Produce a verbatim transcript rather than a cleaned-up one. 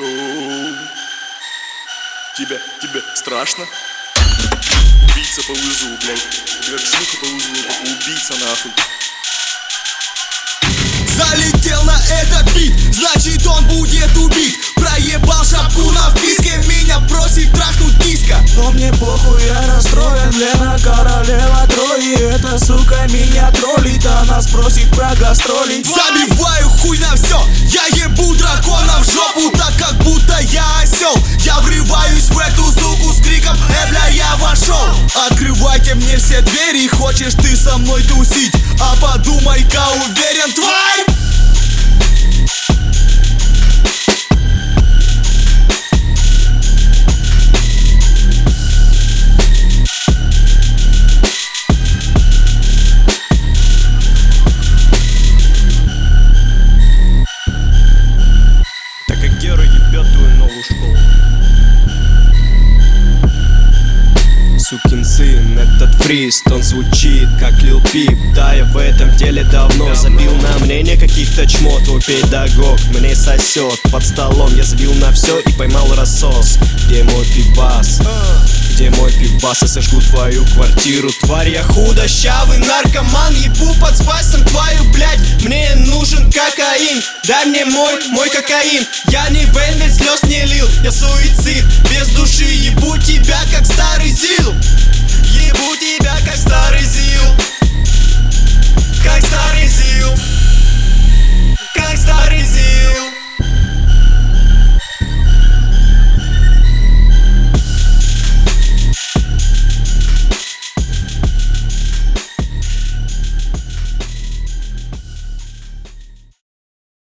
Оу. Тебе, тебе страшно? Убийца по вызову, блядь. Ты как шлюха по вызову, только убийца нахуй. Залетел на этот бит, значит он будет убит. Проебал шапку на вписке, меня просит трахнуть низко. Но мне похуй, я расстроен, Лена королева Трои. Эта сука меня троллит, она спросит про гастроли. Забиваю хуй на все, я ебу дракона в жопу, так как будто я осел. Я врываюсь в эту суку с криком: э, бля, я вошел. Открывайте мне все двери, хочешь ты со мной тусить? А подумай-ка, уверен, тварь! Так как Гера ебет твою новую школу. Сукин сын, этот фрист, он звучит как Lil Peep. Да, я в этом деле давно забил на мнение каких-то чмо. Твой педагог мне сосет под столом. Я забил на все и поймал рассос. Где мой пивас? Где мой пивас? Я сожгу твою квартиру, тварь. Я худощавый наркоман, ебу под спайсом твою, блядь. Мне нужен кокаин, дай мне мой, мой кокаин. Я не вен, слез не лил, я суицид без души. Ебу тебя как старый зил. Ебу тебя как старый зил. Как старый зил.